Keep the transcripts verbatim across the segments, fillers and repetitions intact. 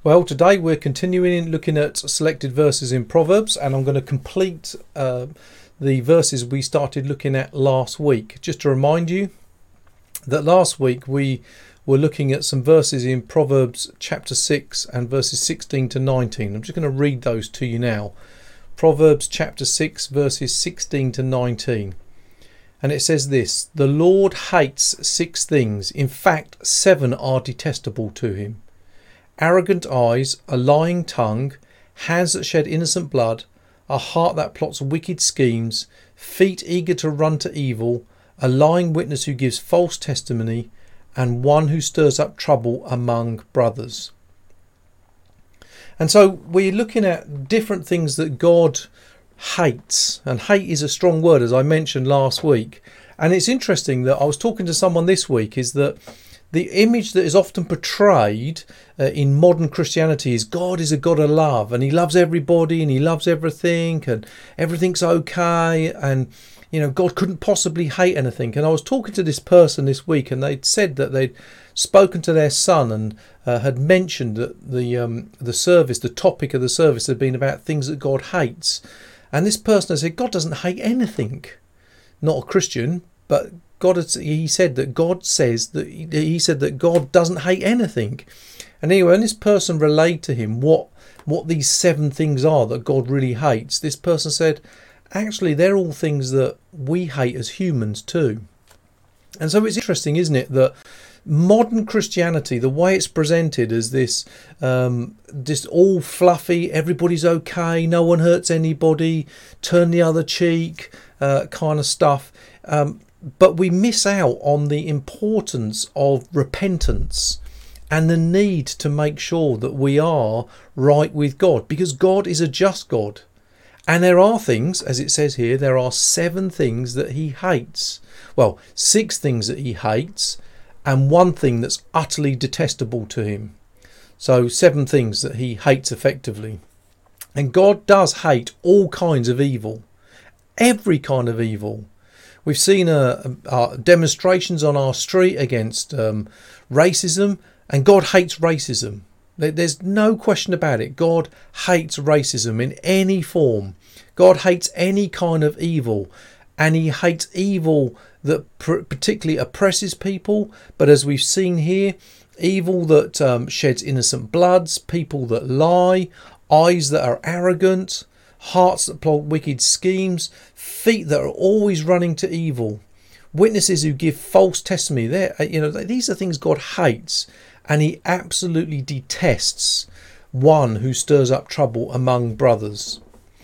Well, today we're continuing looking at selected verses in Proverbs, and I'm going to complete uh, the verses we started looking at last week. Just to remind you that last week we were looking at some verses in Proverbs chapter six and verses sixteen to nineteen. I'm just going to read those to you now. Proverbs chapter six verses sixteen to nineteen. And it says this: "The Lord hates six things. In fact, seven are detestable to him. Arrogant eyes, a lying tongue, hands that shed innocent blood, a heart that plots wicked schemes, feet eager to run to evil, a lying witness who gives false testimony, and one who stirs up trouble among brothers." And so we're looking at different things that God hates, and hate is a strong word, as I mentioned last week. And it's interesting that I was talking to someone this week is that the image that is often portrayed uh, in modern Christianity is God is a God of love, and he loves everybody and he loves everything and everything's okay, and you know God couldn't possibly hate anything. And I was talking to this person this week, and they'd said that they'd spoken to their son and uh, had mentioned that the um, the service, the topic of the service had been about things that God hates. And this person had said God doesn't hate anything. Not a Christian, but God had, he said that God says that he said that God doesn't hate anything. And anyway, when this person relayed to him what what these seven things are that God really hates, this person said, actually, they're all things that we hate as humans too. And so it's interesting, isn't it, that modern Christianity, the way it's presented as this, um, this all fluffy, everybody's okay, no one hurts anybody, turn the other cheek, uh, kind of stuff. Um, but we miss out on the importance of repentance and the need to make sure that we are right with God, because God is a just God. And there are things, as it says here, there are seven things that he hates. Well, six things that he hates, and one thing that's utterly detestable to him. So seven things that he hates effectively. And God does hate all kinds of evil, every kind of evil. We've seen uh, uh, demonstrations on our street against um, racism, and God hates racism. There's no question about it. God hates racism in any form. God hates any kind of evil, and he hates evil that particularly oppresses people. But as we've seen here, evil that um, sheds innocent bloods, people that lie, eyes that are arrogant, hearts that plot wicked schemes, feet that are always running to evil, witnesses who give false testimony. There, you know, these are things God hates, and he absolutely detests one who stirs up trouble among brothers.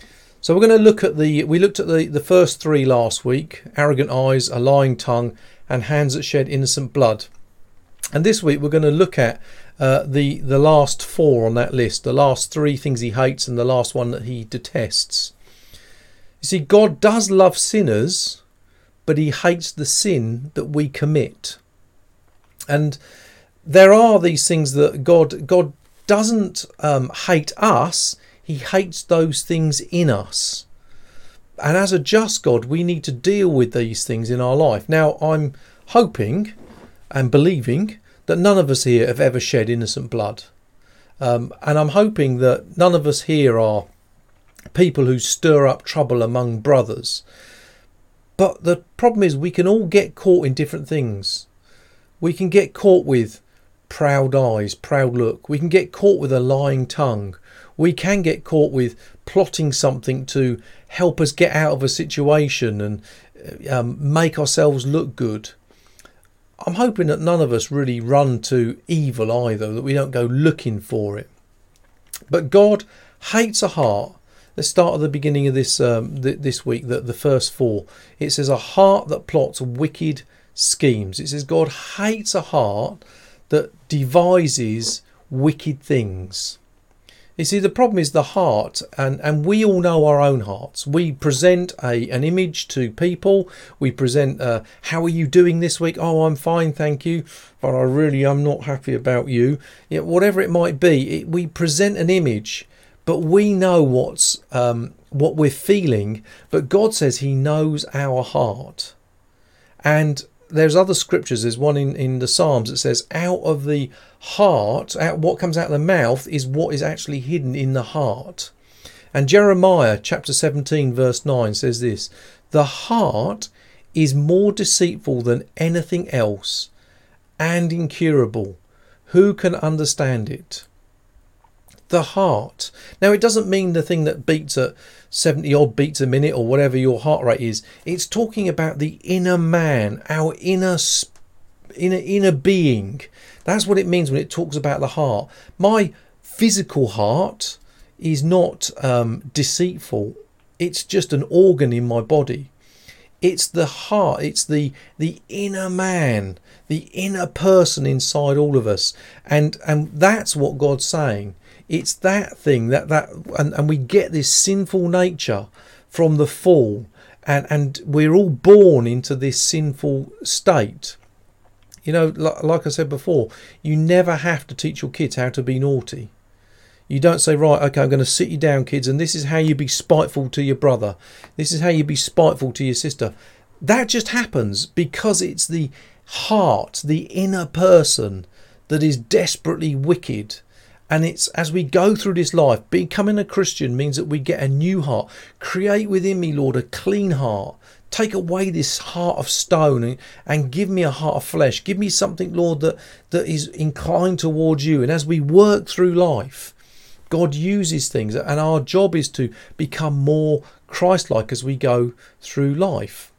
So we're going to look at the, we looked at the, the first three last week: arrogant eyes, a lying tongue, and hands that shed innocent blood. And this week we're going to look at uh, the, the last four on that list, the last three things he hates and the last one that he detests. You see, God does love sinners, but he hates the sin that we commit. And there are these things that God, God doesn't um, hate us, he hates those things in us. And as a just God, we need to deal with these things in our life. Now, I'm hoping and believing that none of us here have ever shed innocent blood. Um, and I'm hoping that none of us here are people who stir up trouble among brothers. But the problem is we can all get caught in different things. We can get caught with proud eyes, proud look. We can get caught with a lying tongue. We can get caught with plotting something to help us get out of a situation and um, make ourselves look good. I'm hoping that none of us really run to evil either, that we don't go looking for it. But God hates a heart. Let's start at the beginning of this um, th- this week, the, the first four. It says a heart that plots wicked schemes. It says God hates a heart that devises wicked things. You see, the problem is the heart, and, and we all know our own hearts. We present a an image to people. We present, uh, how are you doing this week? Oh, I'm fine, thank you. But I really am not happy about you. You know, whatever it might be, it, we present an image, but we know what's um, what we're feeling. But God says he knows our heart. And there's other scriptures. There's one in, in the Psalms that says, out of the heart, out what comes out of the mouth is what is actually hidden in the heart. And Jeremiah chapter seventeen verse nine says this, the heart is more deceitful than anything else and incurable. Who can understand it? The heart. Now, it doesn't mean the thing that beats at seventy odd beats a minute or whatever your heart rate is. It's talking about the inner man, our inner inner inner being. That's what it means when it talks about the heart. My physical heart is not um, deceitful. It's just an organ in my body. It's the heart. It's the the inner man, the inner person inside all of us, and and that's what God's saying. It's that thing that that and, and we get this sinful nature from the fall, and and we're all born into this sinful state. You know, like, like I said before, you never have to teach your kids how to be naughty. You don't say, right, okay, I'm going to sit you down, kids, and this is how you be spiteful to your brother. This is how you be spiteful to your sister. That just happens because it's the heart, the inner person that is desperately wicked. And it's as we go through this life, becoming a Christian means that we get a new heart. Create within me, Lord, a clean heart. Take away this heart of stone and, and give me a heart of flesh. Give me something, Lord, that, that is inclined towards you. And as we work through life, God uses things, and our job is to become more Christ-like as we go through life.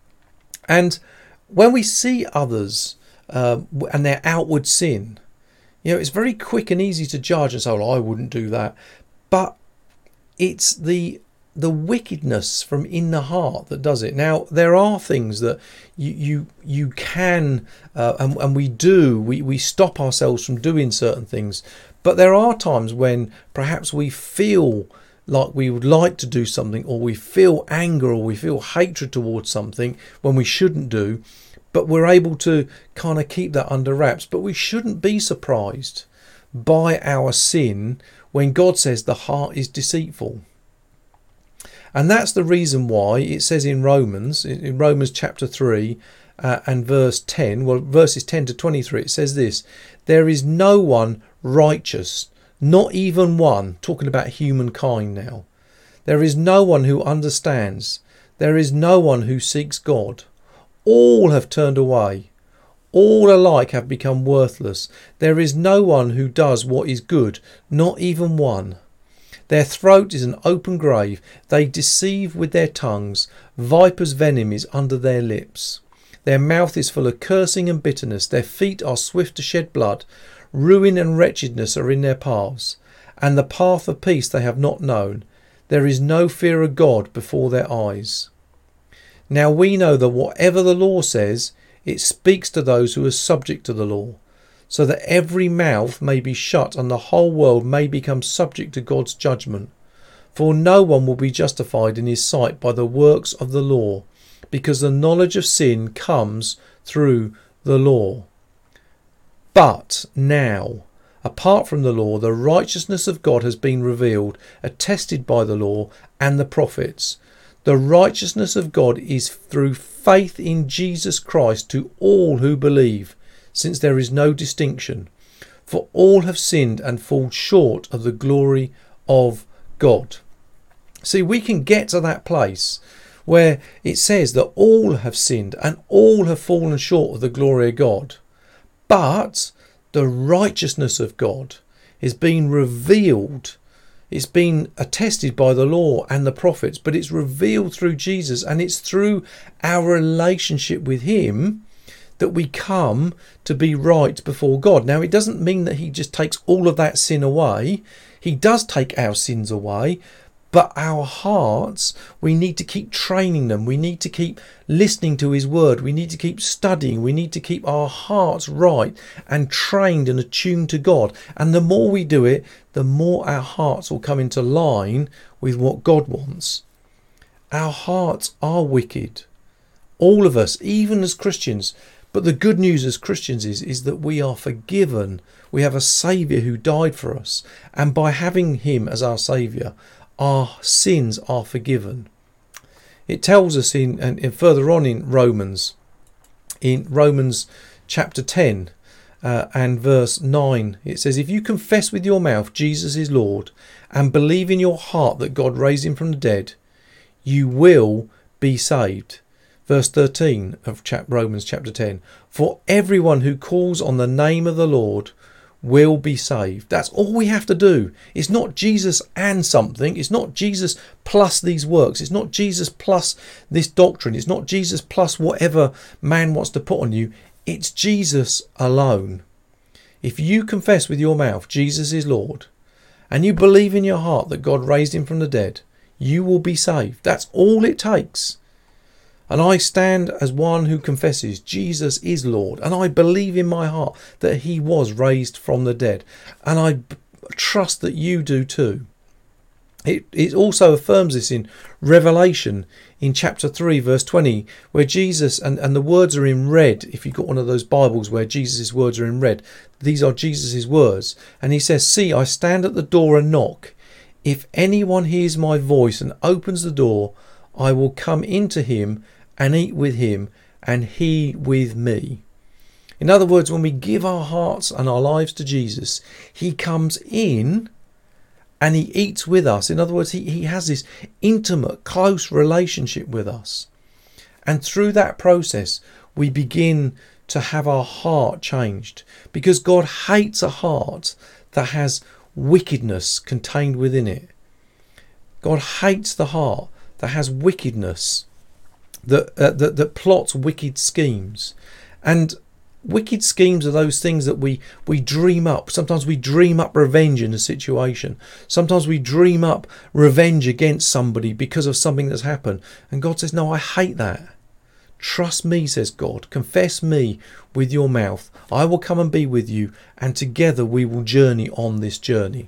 And when we see others uh, and their outward sin, you know, it's very quick and easy to judge and say, well, I wouldn't do that. But it's the the wickedness from in the heart that does it. Now, there are things that you you, you can, uh, and, and we do, we, we stop ourselves from doing certain things. But there are times when perhaps we feel like we would like to do something, or we feel anger, or we feel hatred towards something when we shouldn't do. But we're able to kind of keep that under wraps. But we shouldn't be surprised by our sin when God says the heart is deceitful. And that's the reason why it says in Romans, in Romans chapter three uh, and verse ten, well, verses ten to twenty-three, it says this, there is no one righteous, not even one, talking about humankind now. There is no one who understands. There is no one who seeks God. All have turned away. All alike have become worthless. There is no one who does what is good, not even one. Their throat is an open grave. They deceive with their tongues. Viper's venom is under their lips. Their mouth is full of cursing and bitterness. Their feet are swift to shed blood. Ruin and wretchedness are in their paths, and the path of peace they have not known. There is no fear of God before their eyes. Now we know that whatever the law says, it speaks to those who are subject to the law, so that every mouth may be shut and the whole world may become subject to God's judgment. For no one will be justified in his sight by the works of the law, because the knowledge of sin comes through the law. But now, apart from the law, the righteousness of God has been revealed, attested by the law and the prophets. The righteousness of God is through faith in Jesus Christ to all who believe, since there is no distinction. For all have sinned and fall short of the glory of God. See, we can get to that place where it says that all have sinned and all have fallen short of the glory of God. But the righteousness of God is being revealed. It's been attested by the law and the prophets, but it's revealed through Jesus, and it's through our relationship with him that we come to be right before God. Now, it doesn't mean that he just takes all of that sin away. He does take our sins away, but our hearts, we need to keep training them. We need to keep listening to his word. We need to keep studying. We need to keep our hearts right and trained and attuned to God. And the more we do it, the more our hearts will come into line with what God wants. Our hearts are wicked. All of us, even as Christians. But the good news as Christians is, is that we are forgiven. We have a Saviour who died for us. And by having him as our Saviour, our sins are forgiven. It tells us in, and, and further on in Romans, in Romans chapter ten uh, and verse nine. It says, if you confess with your mouth Jesus is Lord and believe in your heart that God raised him from the dead, you will be saved. Verse thirteen of chap- Romans chapter ten. For everyone who calls on the name of the Lord will be saved. That's all we have to do. It's not Jesus and something. It's not Jesus plus these works. It's not Jesus plus this doctrine. It's not Jesus plus whatever man wants to put on you. It's Jesus alone. If you confess with your mouth Jesus is Lord and you believe in your heart that God raised him from the dead, you will be saved. That's all it takes. And I stand as one who confesses Jesus is Lord, and I believe in my heart that he was raised from the dead, and I b- trust that you do too. It, it also affirms this in Revelation in chapter three verse twenty, where Jesus, and, and the words are in red. If you've got one of those Bibles where Jesus' words are in red, these are Jesus' words. And he says, see, I stand at the door and knock. If anyone hears my voice and opens the door, I will come into him and eat with him and he with me. In other words, when we give our hearts and our lives to Jesus, he comes in and he eats with us. In other words, he, he has this intimate, close relationship with us. And through that process, we begin to have our heart changed, because God hates a heart that has wickedness contained within it. God hates the heart that has wickedness, that, uh, that that plots wicked schemes. And wicked schemes are those things that we we dream up. Sometimes we dream up revenge in a situation. Sometimes we dream up revenge against somebody because of something that's happened. And God says, no, I hate that. Trust me, says God. Confess me with your mouth. I will come and be with you, and together we will journey on this journey.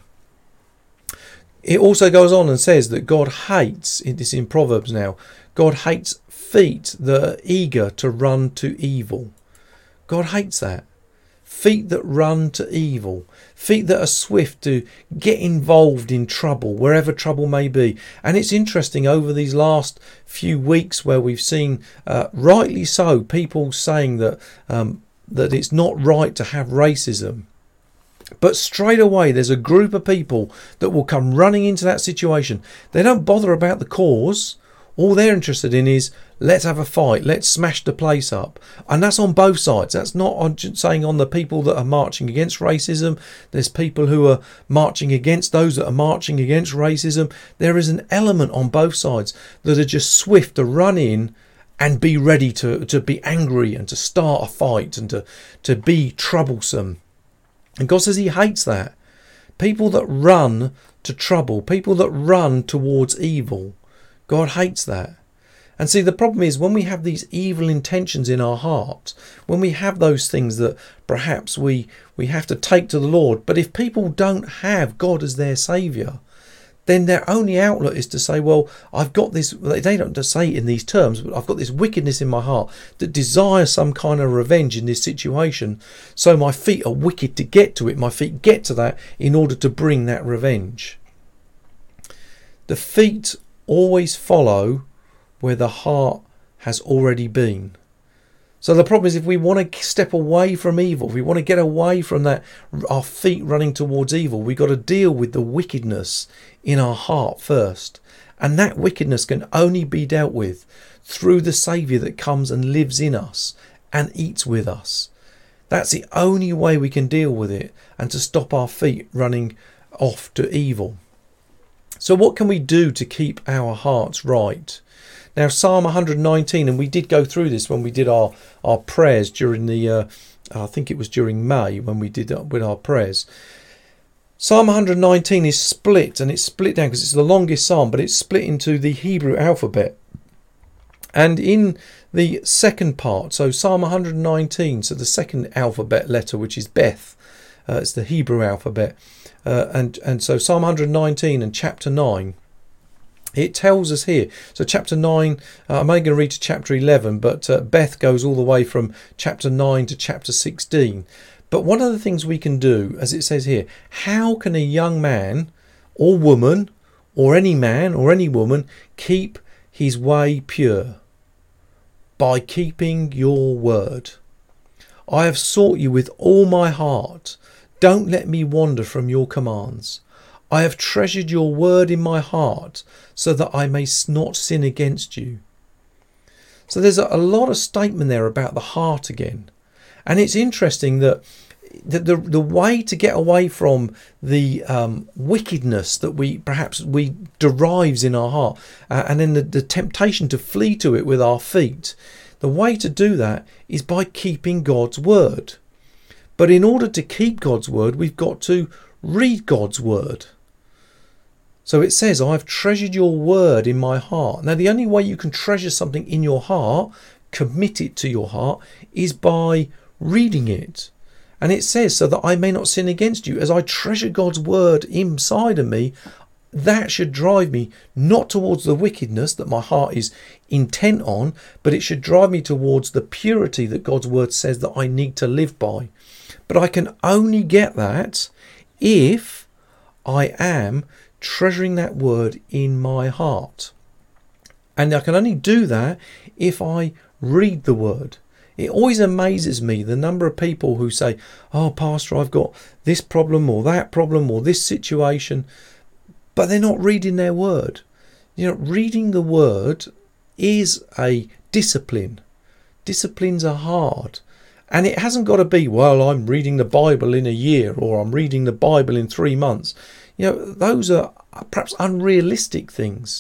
It also goes on and says that God hates, this in Proverbs now, God hates feet that are eager to run to evil. God hates that. Feet that run to evil. Feet that are swift to get involved in trouble, wherever trouble may be. And it's interesting, over these last few weeks where we've seen, uh, rightly so, people saying that um, that it's not right to have racism. But straight away there's a group of people that will come running into that situation. They don't bother about the cause. All they're interested in is, let's have a fight, let's smash the place up. And that's on both sides. That's not on, saying on the people that are marching against racism. There's people who are marching against those that are marching against racism. There is an element on both sides that are just swift to run in and be ready to, to be angry and to start a fight and to, to be troublesome. And God says he hates that. People that run to trouble, people that run towards evil, God hates that. And see, the problem is when we have these evil intentions in our heart, when we have those things that perhaps we, we have to take to the Lord, but if people don't have God as their saviour, then their only outlet is to say, well, I've got this, they don't just say it in these terms, but I've got this wickedness in my heart that desires some kind of revenge in this situation. So my feet are wicked to get to it. My feet get to that in order to bring that revenge. The feet always follow where the heart has already been. So the problem is, if we want to step away from evil, if we want to get away from that, our feet running towards evil, we've got to deal with the wickedness in our heart first. And that wickedness can only be dealt with through the Saviour that comes and lives in us and eats with us. That's the only way we can deal with it and to stop our feet running off to evil. So what can we do to keep our hearts right? Now, Psalm one nineteen, and we did go through this when we did our, our prayers during the, uh, I think it was during May when we did with our prayers. Psalm one nineteen is split, and it's split down because it's the longest psalm, but it's split into the Hebrew alphabet. And in the second part, so Psalm one nineteen, so the second alphabet letter, which is Beth, uh, it's the Hebrew alphabet. Uh, and, and so Psalm one nineteen and chapter nine, it tells us here. So chapter nine, uh, I'm only going to read to chapter eleven, but uh, Beth goes all the way from chapter nine to chapter sixteen. But one of the things we can do, as it says here, how can a young man or woman, or any man or any woman, keep his way pure? by keeping your word. I have sought you with all my heart. Don't let me wander from your commands. I have treasured your word in my heart so that I may not sin against you. So there's a lot of statement there about the heart again. And it's interesting that the, the, the way to get away from the um, wickedness that we perhaps we derives in our heart, uh, and then the, the temptation to flee to it with our feet, the way to do that is by keeping God's word. But in order to keep God's word, we've got to read God's word. So it says, I've treasured your word in my heart. Now, the only way you can treasure something in your heart, commit it to your heart, is by reading it. And it says, so that I may not sin against you. As I treasure God's word inside of me, that should drive me not towards the wickedness that my heart is intent on, but it should drive me towards the purity that God's word says that I need to live by. But I can only get that if I am treasuring that word in my heart. And I can only do that if I read the word. It always amazes me the number of people who say, oh, Pastor, I've got this problem or that problem or this situation, but they're not reading their word. You know, reading the word is a discipline. Disciplines are hard. And it hasn't got to be, well, I'm reading the Bible in a year or I'm reading the Bible in three months. You know, those are perhaps unrealistic things.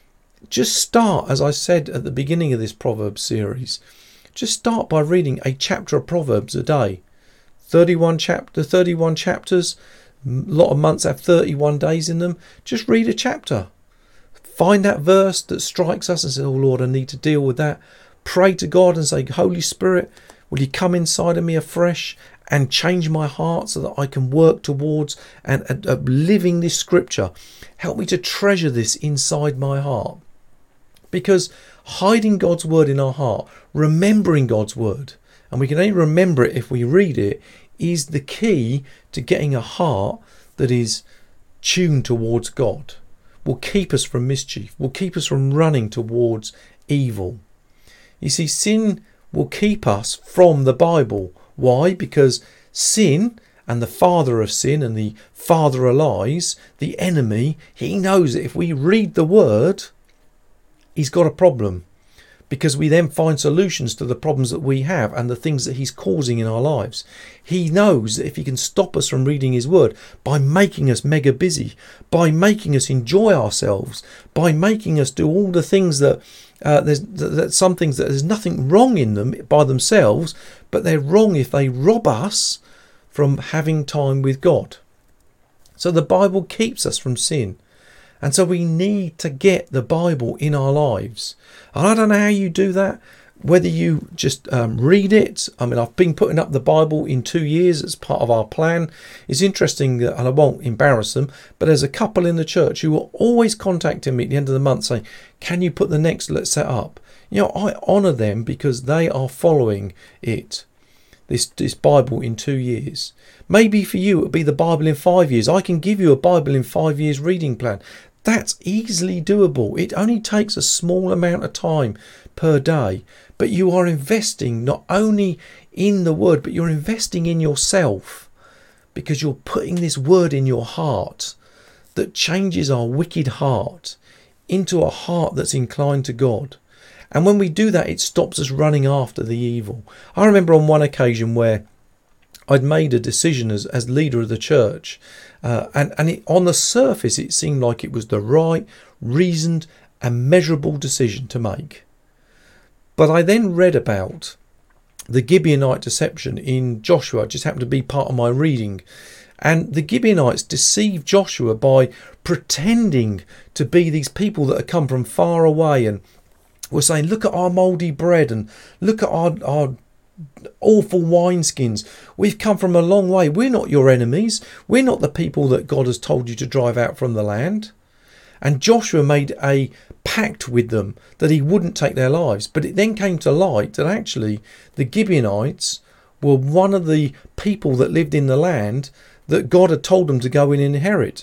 Just start, as I said at the beginning of this Proverbs series, just start by reading a chapter of Proverbs a day. thirty-one chapter, thirty-one chapters, a lot of months have thirty-one days in them. Just read a chapter. Find that verse that strikes us and say, oh Lord, I need to deal with that. Pray to God and say, Holy Spirit, will you come inside of me afresh and change my heart so that I can work towards and, and uh, living this scripture. Help me to treasure this inside my heart. Because hiding God's word in our heart, remembering God's word, and we can only remember it if we read it, is the key to getting a heart that is tuned towards God. Will keep us from mischief, will keep us from running towards evil. You see, sin will keep us from the Bible. Why? Because sin and the father of sin and the father of lies, the enemy, he knows that if we read the word, he's got a problem. Because we then find solutions to the problems that we have and the things that he's causing in our lives. He knows that if he can stop us from reading his word by making us mega busy, by making us enjoy ourselves, by making us do all the things that uh, there's that some things that there's nothing wrong in them by themselves, but they're wrong if they rob us from having time with God. So the Bible keeps us from sin. And so we need to get the Bible in our lives. And I don't know how you do that, whether you just um, read it. I mean, I've been putting up the Bible in two years as part of our plan. It's interesting that, and I won't embarrass them, but there's a couple in the church who are always contacting me at the end of the month saying, can you put the next let's set up? You know, I honour them because they are following it. This, this Bible in two years. Maybe for you, it'll be the Bible in five years. I can give you a Bible in five years reading plan. That's easily doable. It only takes a small amount of time per day. But you are investing not only in the word, but you're investing in yourself. Because you're putting this word in your heart that changes our wicked heart into a heart that's inclined to God. And when we do that, it stops us running after the evil. I remember on one occasion where I'd made a decision as, as leader of the church. Uh, and and it, on the surface, it seemed like it was the right, reasoned and measurable decision to make. But I then read about the Gibeonite deception in Joshua. It just happened to be part of my reading. And the Gibeonites deceived Joshua by pretending to be these people that had come from far away and were saying, look at our mouldy bread and look at our, our awful wineskins. We've come from a long way. We're not your enemies. We're not the people that God has told you to drive out from the land. And Joshua made a pact with them that he wouldn't take their lives. But it then came to light that actually the Gibeonites were one of the people that lived in the land that God had told them to go and inherit.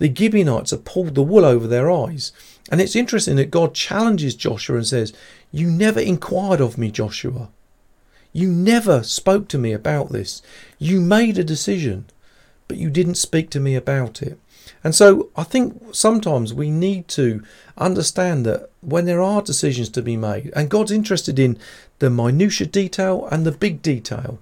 the Gibeonites have pulled the wool over their eyes. And it's interesting that God challenges Joshua and says, you never inquired of me, Joshua. You never spoke to me about this. You made a decision, but you didn't speak to me about it. And so I think sometimes we need to understand that when there are decisions to be made, and God's interested in the minutiae detail and the big detail,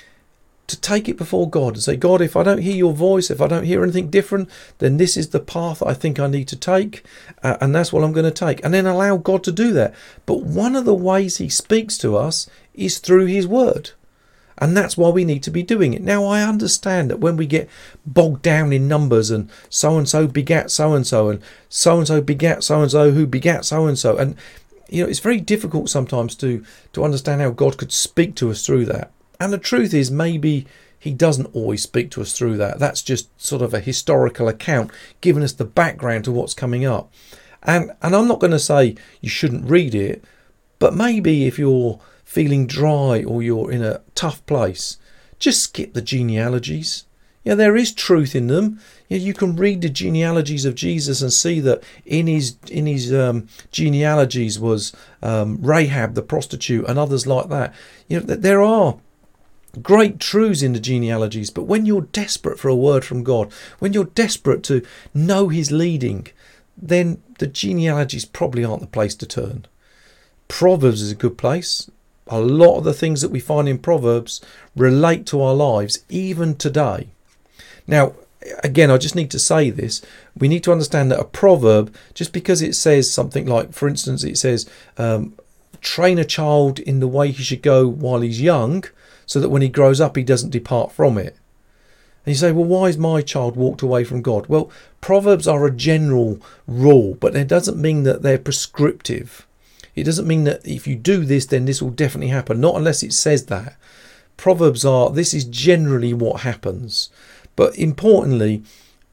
to take it before God and say, God, if I don't hear your voice, if I don't hear anything different, then this is the path I think I need to take, uh, and that's what I'm going to take. And then allow God to do that. But one of the ways he speaks to us is through his word. And that's why we need to be doing it. Now, I understand that when we get bogged down in numbers and so-and-so begat so-and-so and so-and-so begat so-and-so who begat so-and-so. And, you know, it's very difficult sometimes to, to understand how God could speak to us through that. And the truth is, maybe he doesn't always speak to us through that. That's just sort of a historical account, giving us the background to what's coming up. And, and I'm not going to say you shouldn't read it, but maybe if you're feeling dry or you're in a tough place, just skip the genealogies. Yeah, there is truth in them. Yeah, you can read the genealogies of Jesus and see that in his in his um, genealogies was um, Rahab the prostitute and others like that. You know, that there are great truths in the genealogies, but when you're desperate for a word from God, when you're desperate to know his leading, then the genealogies probably aren't the place to turn. Proverbs is a good place. A lot of the things that we find in Proverbs relate to our lives even today. Now, again, I just need to say this. We need to understand that a proverb, just because it says something like, for instance, it says, um, train a child in the way he should go while he's young, so that when he grows up, he doesn't depart from it. And you say, well, why has my child walked away from God? Well, Proverbs are a general rule, but it doesn't mean that they're prescriptive. It doesn't mean that if you do this, then this will definitely happen. Not unless it says that. Proverbs are, this is generally what happens. But importantly,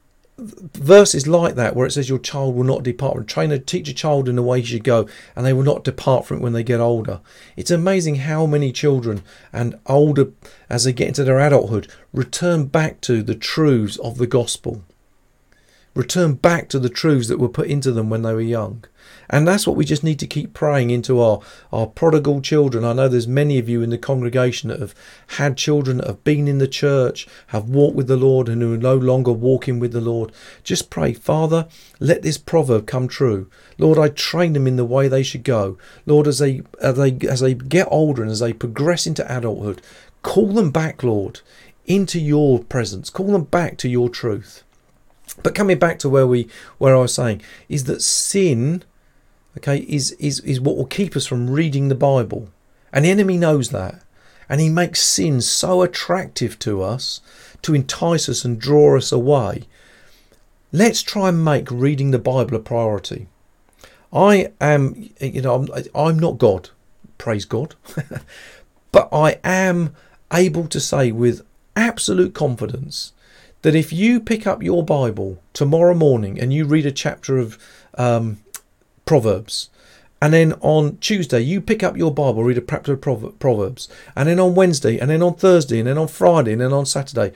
verses like that, where it says your child will not depart from, train a teach a child in the way he should go, and they will not depart from it when they get older. It's amazing how many children and older, as they get into their adulthood, return back to the truths of the gospel. Return back to the truths that were put into them when they were young. And that's what we just need to keep praying into our, our prodigal children. I know there's many of you in the congregation that have had children, that have been in the church, have walked with the Lord and who are no longer walking with the Lord. Just pray, Father, let this proverb come true. Lord, I train them in the way they should go. Lord, as they, as they, as they get older and as they progress into adulthood, call them back, Lord, into your presence. Call them back to your truth. But coming back to where we, where I was saying, is that sin, okay, is, is, is what will keep us from reading the Bible. And the enemy knows that. And he makes sin so attractive to us to entice us and draw us away. Let's try and make reading the Bible a priority. I am, you know, I'm, I'm not God, praise God. But I am able to say with absolute confidence that if you pick up your Bible tomorrow morning and you read a chapter of um, Proverbs, and then on Tuesday you pick up your Bible, read a chapter of Proverbs, and then on Wednesday, and then on Thursday, and then on Friday, and then on Saturday,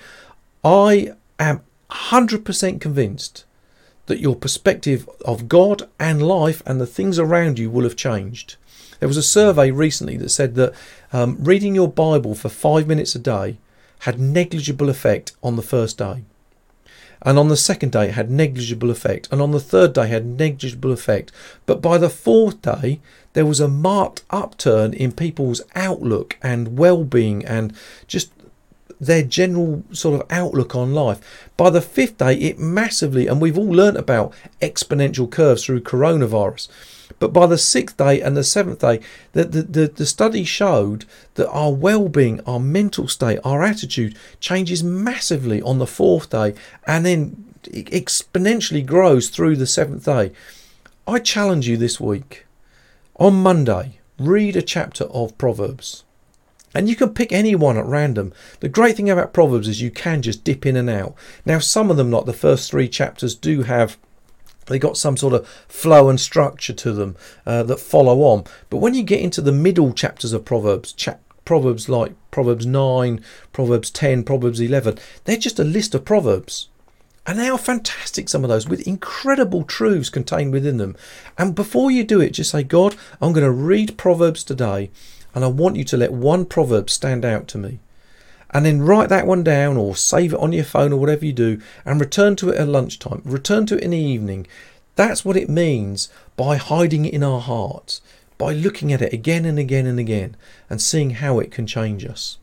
I am one hundred percent convinced that your perspective of God and life and the things around you will have changed. There was a survey recently that said that um, reading your Bible for five minutes a day had negligible effect on the first day, and on the second day it had negligible effect, and on the third day had negligible effect, but by the fourth day there was a marked upturn in people's outlook and well-being and just their general sort of outlook on life. By the fifth day it massively, and we've all learnt about exponential curves through coronavirus, but by the sixth day and the seventh day, the, the, the, the study showed that our well-being, our mental state, our attitude changes massively on the fourth day and then it exponentially grows through the seventh day. I challenge you this week, on Monday, read a chapter of Proverbs. And you can pick any one at random. The great thing about Proverbs is you can just dip in and out. Now, some of them, like the first three chapters, do have they got some sort of flow and structure to them uh, that follow on. But when you get into the middle chapters of Proverbs, cha- Proverbs like Proverbs nine, Proverbs ten, Proverbs eleven, they're just a list of Proverbs. And they are fantastic, some of those, with incredible truths contained within them. And before you do it, just say, God, I'm going to read Proverbs today, and I want you to let one proverb stand out to me. And then write that one down or save it on your phone or whatever you do, and return to it at lunchtime. Return to it in the evening. That's what it means by hiding it in our hearts, by looking at it again and again and again and seeing how it can change us.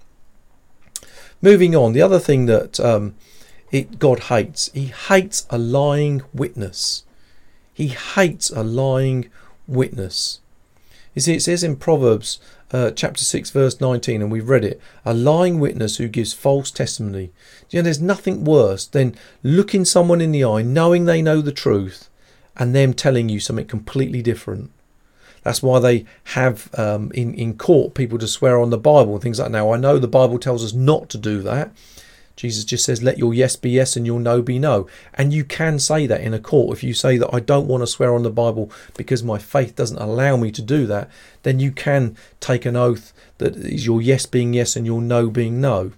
Moving on, the other thing that um, it God hates, he hates a lying witness. He hates a lying witness. You see, it says in Proverbs uh, chapter six, verse nineteen, and we've read it, a lying witness who gives false testimony. You know, there's nothing worse than looking someone in the eye, knowing they know the truth, and them telling you something completely different. That's why they have um, in, in court people to swear on the Bible and things like that. Now, I know the Bible tells us not to do that. Jesus just says, let your yes be yes and your no be no. And you can say that in a court. If you say that I don't want to swear on the Bible because my faith doesn't allow me to do that, then you can take an oath that is your yes being yes and your no being no.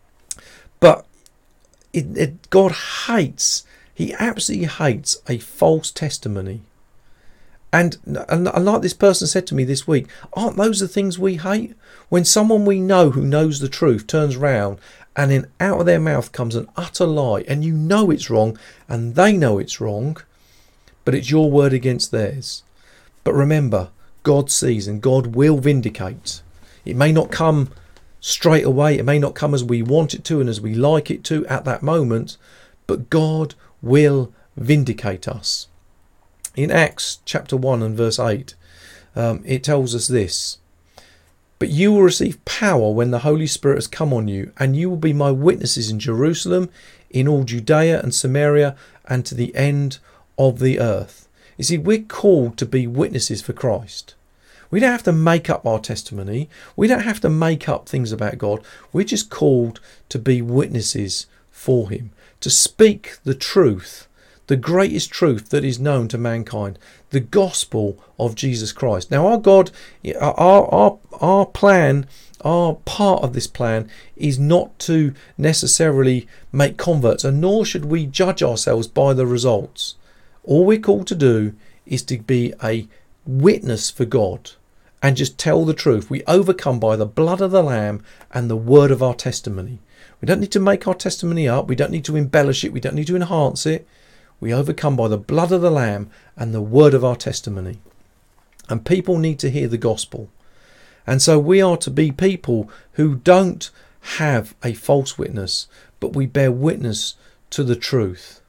But it, it, God hates, he absolutely hates a false testimony. And, and like this person said to me this week, aren't those the things we hate? When someone we know who knows the truth turns round and then out of their mouth comes an utter lie, and you know it's wrong and they know it's wrong, but it's your word against theirs. But remember, God sees and God will vindicate. It may not come straight away, it may not come as we want it to and as we like it to at that moment, but God will vindicate us. In Acts chapter one and verse eight, um, it tells us this: but you will receive power when the Holy Spirit has come on you, and you will be my witnesses in Jerusalem, in all Judea and Samaria, and to the end of the earth. You see, we're called to be witnesses for Christ. We don't have to make up our testimony. We don't have to make up things about God. We're just called to be witnesses for him, to speak the truth, the greatest truth that is known to mankind, the gospel of Jesus Christ. Now, our God, our, our, our plan, our part of this plan is not to necessarily make converts, and nor should we judge ourselves by the results. All we're called to do is to be a witness for God and just tell the truth. We overcome by the blood of the Lamb and the word of our testimony. We don't need to make our testimony up. We don't need to embellish it. We don't need to enhance it. We overcome by the blood of the Lamb and the word of our testimony. And people need to hear the gospel. And so we are to be people who don't have a false witness, but we bear witness to the truth.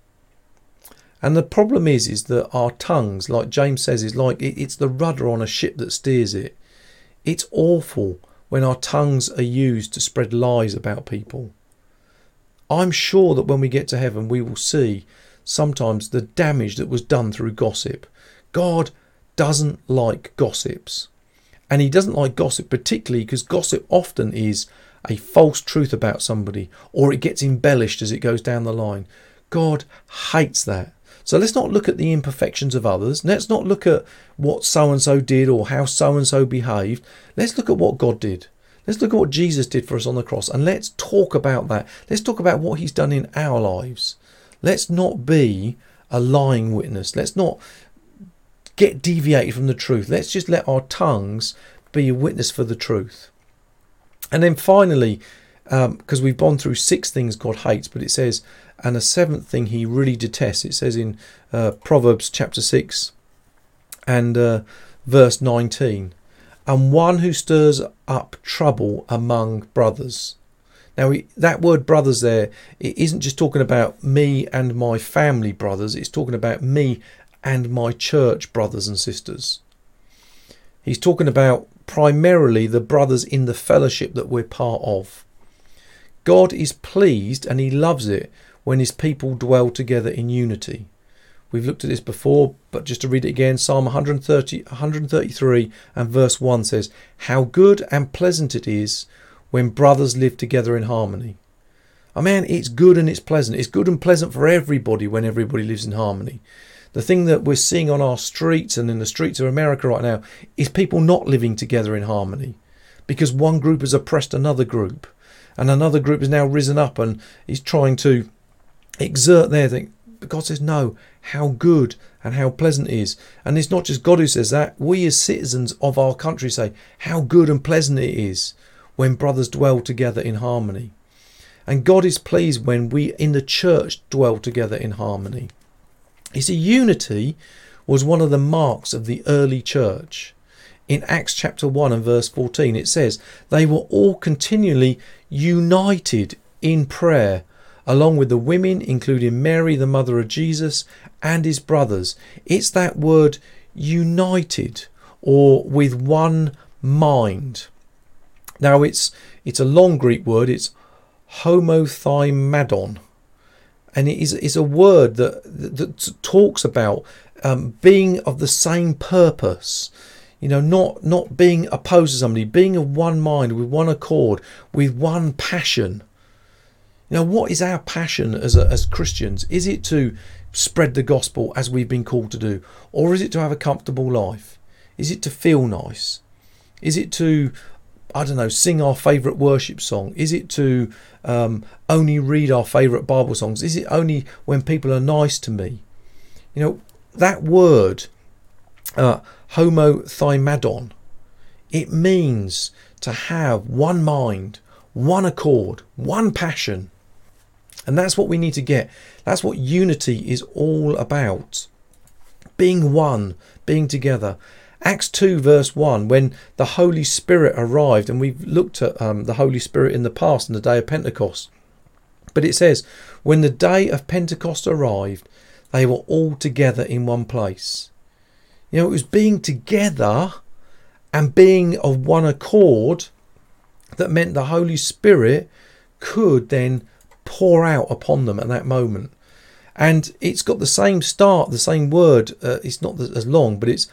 And the problem is, is that our tongues, like James says, is like it's the rudder on a ship that steers it. It's awful when our tongues are used to spread lies about people. I'm sure that when we get to heaven, we will see sometimes the damage that was done through gossip. God doesn't like gossips. And he doesn't like gossip particularly because gossip often is a false truth about somebody, or it gets embellished as it goes down the line. God hates that. So let's not look at the imperfections of others. Let's not look at what so-and-so did or how so-and-so behaved. Let's look at what God did. Let's look at what Jesus did for us on the cross, and let's talk about that. Let's talk about what he's done in our lives. Let's not be a lying witness. Let's not get deviated from the truth. Let's just let our tongues be a witness for the truth. And then finally, because um, we've gone through six things God hates, but it says, and a seventh thing he really detests. It says in uh, Proverbs chapter six and uh, verse nineteen, and one who stirs up trouble among brothers. Now, that word brothers there, it isn't just talking about me and my family brothers. It's talking about me and my church brothers and sisters. He's talking about primarily the brothers in the fellowship that we're part of. God is pleased and he loves it when his people dwell together in unity. We've looked at this before, but just to read it again, Psalm one thirty, one thirty-three and verse one says, how good and pleasant it is when brothers live together in harmony. I mean, it's good and it's pleasant. It's good and pleasant for everybody when everybody lives in harmony. The thing that we're seeing on our streets and in the streets of America right now is people not living together in harmony because one group has oppressed another group, and another group has now risen up and is trying to exert there. Think, but God says, no, how good and how pleasant it is. And it's not just God who says that. We as citizens of our country say how good and pleasant it is when brothers dwell together in harmony. And God is pleased when we in the church dwell together in harmony. You see, unity was one of the marks of the early church. In Acts chapter one and verse fourteen, it says, they were all continually united in prayer, along with the women, including Mary, the mother of Jesus, and his brothers. It's that word united, or with one mind. Now, it's it's a long Greek word. It's homothymadon. And it is, is a word that, that talks about um, being of the same purpose. You know, not, not being opposed to somebody, being of one mind, with one accord, with one passion. You know, what is our passion as a, as Christians? Is it to spread the gospel as we've been called to do? Or is it to have a comfortable life? Is it to feel nice? Is it to, I don't know, sing our favourite worship song? Is it to um, only read our favourite Bible songs? Is it only when people are nice to me? You know, that word, uh, homothymadon, it means to have one mind, one accord, one passion. And that's what we need to get. That's what unity is all about. Being one, being together. Acts two verse one, when the Holy Spirit arrived, and we've looked at um, the Holy Spirit in the past on the day of Pentecost. But it says, when the day of Pentecost arrived, they were all together in one place. You know, it was being together and being of one accord that meant the Holy Spirit could then pour out upon them at that moment. And it's got the same start, the same word. Uh, it's not as long, but it's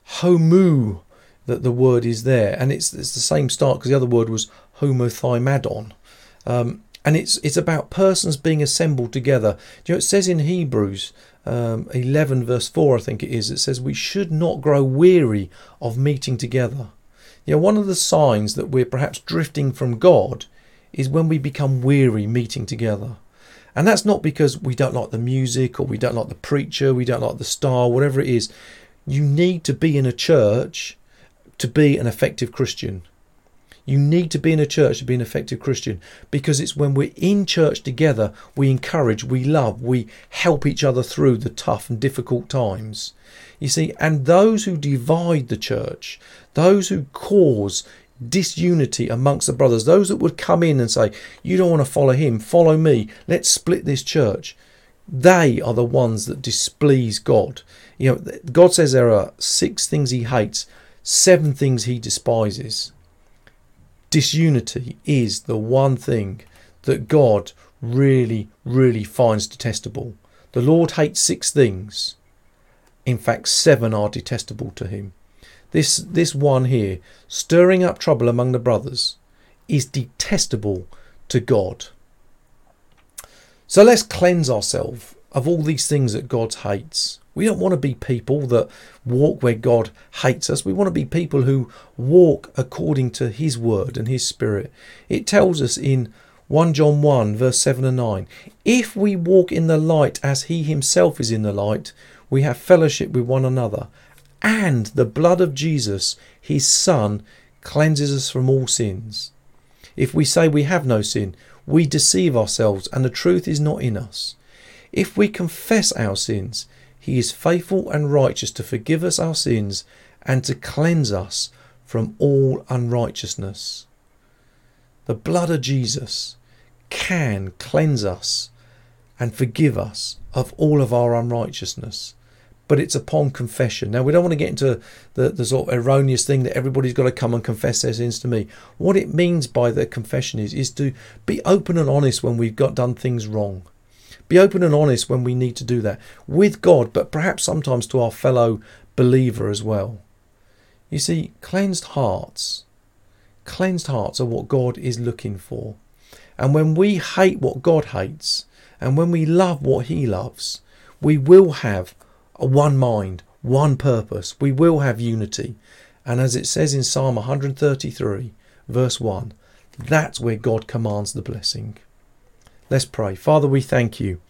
homu that the word is there. And it's, it's the same start because the other word was homothymadon. Um, and it's it's about persons being assembled together. You know, it says in Hebrews um, eleven verse four, I think it is, it says we should not grow weary of meeting together. You know, one of the signs that we're perhaps drifting from God is when we become weary meeting together. And that's not because we don't like the music or we don't like the preacher, we don't like the star, whatever it is. You need to be in a church to be an effective Christian. You need to be in a church to be an effective Christian, because it's when we're in church together, we encourage, we love, we help each other through the tough and difficult times. You see, and those who divide the church, those who cause disunity amongst the brothers, those that would come in and say, you don't want to follow him, follow me, let's split this church, they are the ones that displease God. You know, God says there are six things he hates, seven things he despises. Disunity is the one thing that God really, really finds detestable. The Lord hates six things. In fact, seven are detestable to him. This, this one here, stirring up trouble among the brothers, is detestable to God. So let's cleanse ourselves of all these things that God hates. We don't want to be people that walk where God hates us. We want to be people who walk according to his word and his spirit. It tells us in First John one verse seven and nine, if we walk in the light as he himself is in the light, we have fellowship with one another, and the blood of Jesus, his son, cleanses us from all sins. If we say we have no sin, we deceive ourselves and the truth is not in us. If we confess our sins, he is faithful and righteous to forgive us our sins and to cleanse us from all unrighteousness. The blood of Jesus can cleanse us and forgive us of all of our unrighteousness. But it's upon confession. Now, we don't want to get into the, the sort of erroneous thing that everybody's got to come and confess their sins to me. What it means by the confession is, is to be open and honest when we've got done things wrong. Be open and honest when we need to do that with God, but perhaps sometimes to our fellow believer as well. You see, cleansed hearts, cleansed hearts are what God is looking for. And when we hate what God hates, and when we love what he loves, we will have a one mind, one purpose. We will have unity. And as it says in Psalm one thirty-three, verse one, that's where God commands the blessing. Let's pray. Father, we thank you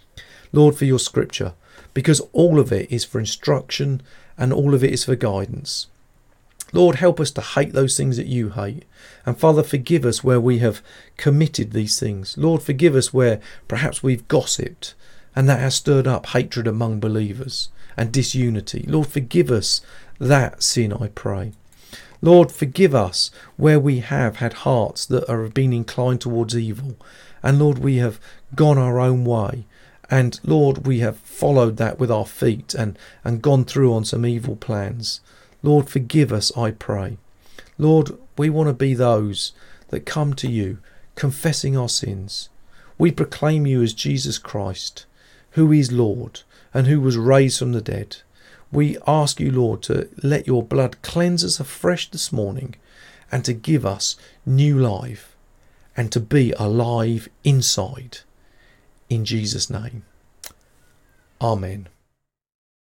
Lord, for your scripture, because all of it is for instruction and all of it is for guidance. Lord, help us to hate those things that you hate. And Father, forgive us where we have committed these things. Lord, forgive us where perhaps we've gossiped and that has stirred up hatred among believers and disunity. Lord, forgive us that sin, I pray. Lord, forgive us where we have had hearts that have been inclined towards evil. And Lord, we have gone our own way. And Lord, we have followed that with our feet and, and gone through on some evil plans. Lord, forgive us, I pray. Lord, we want to be those that come to you, confessing our sins. We proclaim you as Jesus Christ, who is Lord and who was raised from the dead. We ask you, Lord, to let your blood cleanse us afresh this morning and to give us new life and to be alive inside. In Jesus' name. Amen.